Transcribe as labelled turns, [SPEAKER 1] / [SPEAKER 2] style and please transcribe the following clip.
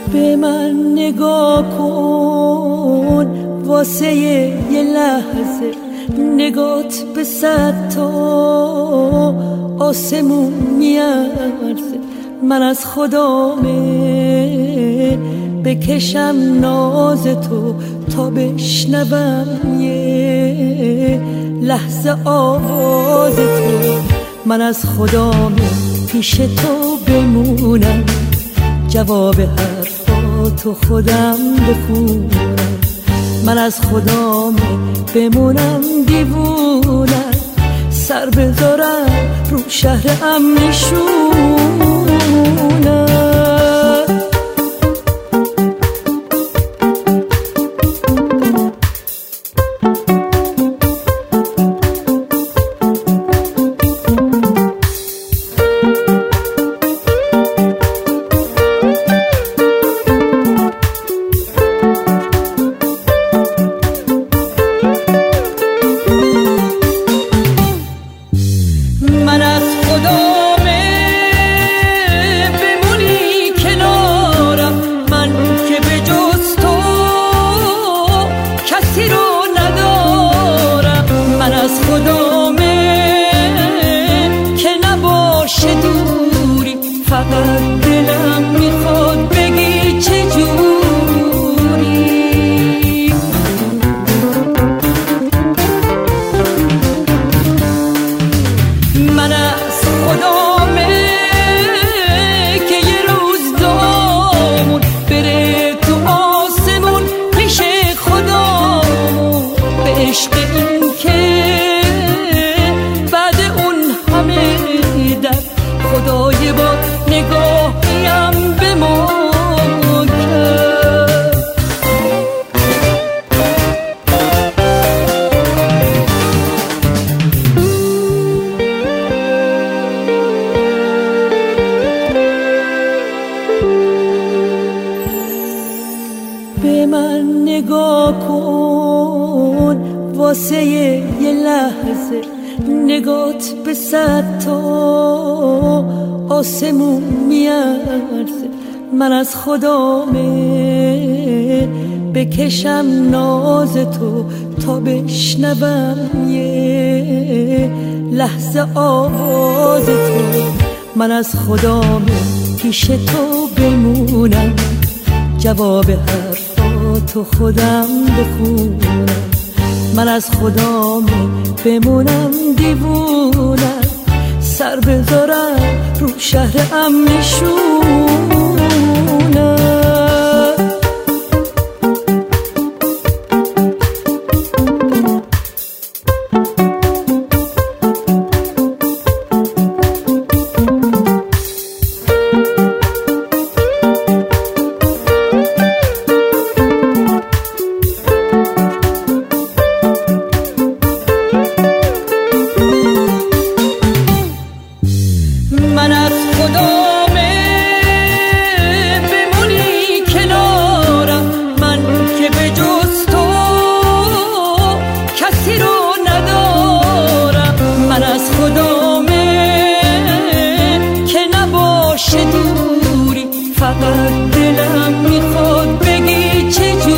[SPEAKER 1] به من نگاه کن واسه یه لحظه، نگات به 100 تا آسمون میارزه. من از خدامه بکشم ناز تو تا بشنوم یه لحظه آواز تو. من از خدامه پیش تو بمونم، جواب حرفاتو خودم بخونم. من از خدامه بمونم دیوونم، سر بذارم رو شهر امنشونم. من از خدامه بمونی کنارم، من که به جز تو کسی رو ندارم. من از خدامه که نباشه دوری، فقط دلم میخواد بگی چجوری. من از خدامه که یه روز دامون بره تو آسمون پیش خدامون، به عشق این که بعد اون همه در خدای با نگاهیم به ما کرد. به من نگاه کن واسه یه لحظه، نگات به 100 تا آسمون میارزه. من از خدامه بکشم ناز تو تا بشنوم یه لحظه آواز تو. من از خدامه پیش تو بمونم، جواب حرفاتو خودم بخونم. من از خدامه بمونم دیوونم، سر بذارم رو شهر امنشونم. من از خدامه بمونی کنارم، من که به جز تو کسی رو ندارم. من از خدامه که نباشه دوری، فقط دلم میخواد بگی چجوری.